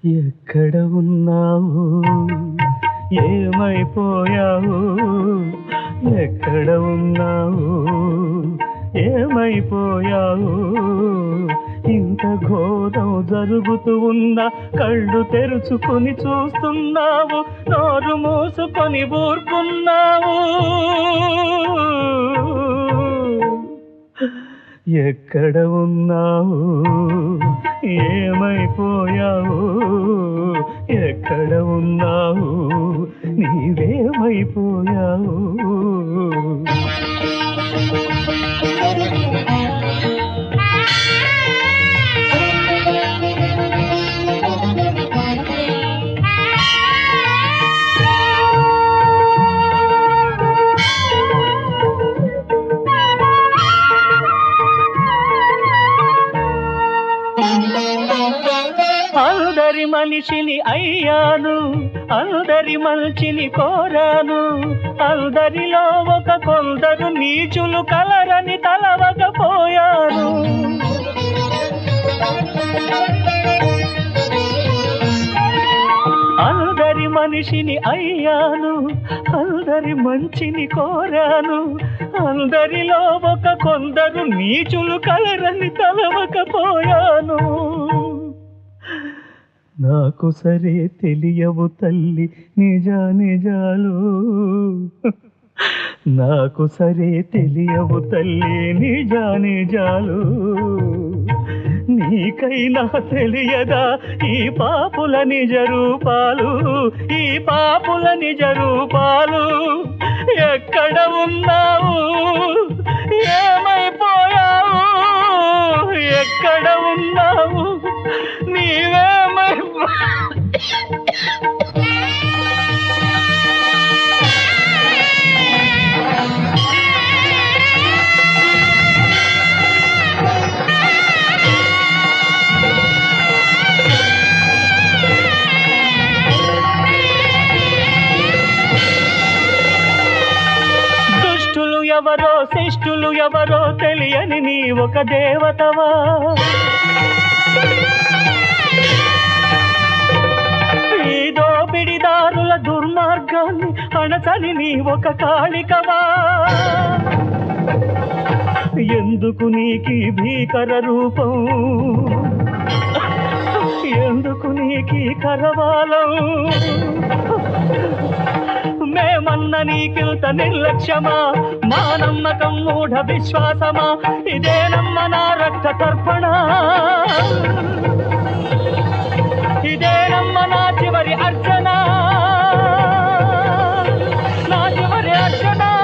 ఎక్కడ ఉన్నావు ఏమైపోయావు ఎక్కడ ఉన్నావు ఏమైపోయావు ఇంత ఘోరం జరుగుతూ ఉన్నా కళ్ళు తెరుచుకొని చూస్తున్నావు నోరు మూసుకొని ఊరుకున్నావు ఎక్కడ ఉన్నావు ఏమైపోయావు ఎక్కడ ఉన్నావు నీవేమైపోయావు అందరి మనిషిని అయ్యాను అందరి మంచిని కోరాను అందరిలో ఒక కొందరు నీచులు కలరని తలవకపోయాను అందరి మనిషిని అయ్యాను అందరి మంచిని కోరాను అందరిలో ఒక కొందరు నీచులు కలరని తలవకపోయాను నాకు సరే తెలియవు తల్లి నిజాలు నాకు సరే తెలియవు తల్లి నిజాలు నీకైనా తెలియదా ఈ పాపుల నిజ రూపాలు ఈ పాపుల నిజ రూపాలు ఎక్కడ ఉన్నావు ఏమైపోయావు ఎక్కడ ఉన్నావు దుష్టులు ఎవరో శిష్టులు ఎవరో తెలియని నీ ఒక దేవతవా ఈ దోపిడిదారుల దుర్మార్గాన్ని అణచని నీ ఒక కాళికవా ఎందుకు నీకీ భీకర రూపం ఎందుకు నీకీ కరవాలం మేమన్న నీకింత నిర్లక్ష్యమా మా నమ్మకం మూఢ విశ్వాసమా ఇదేనమ్మ నా రక్త తర్పణ ఇదేనమ్మ నా చివరి అర్చన నా చివరి అర్చన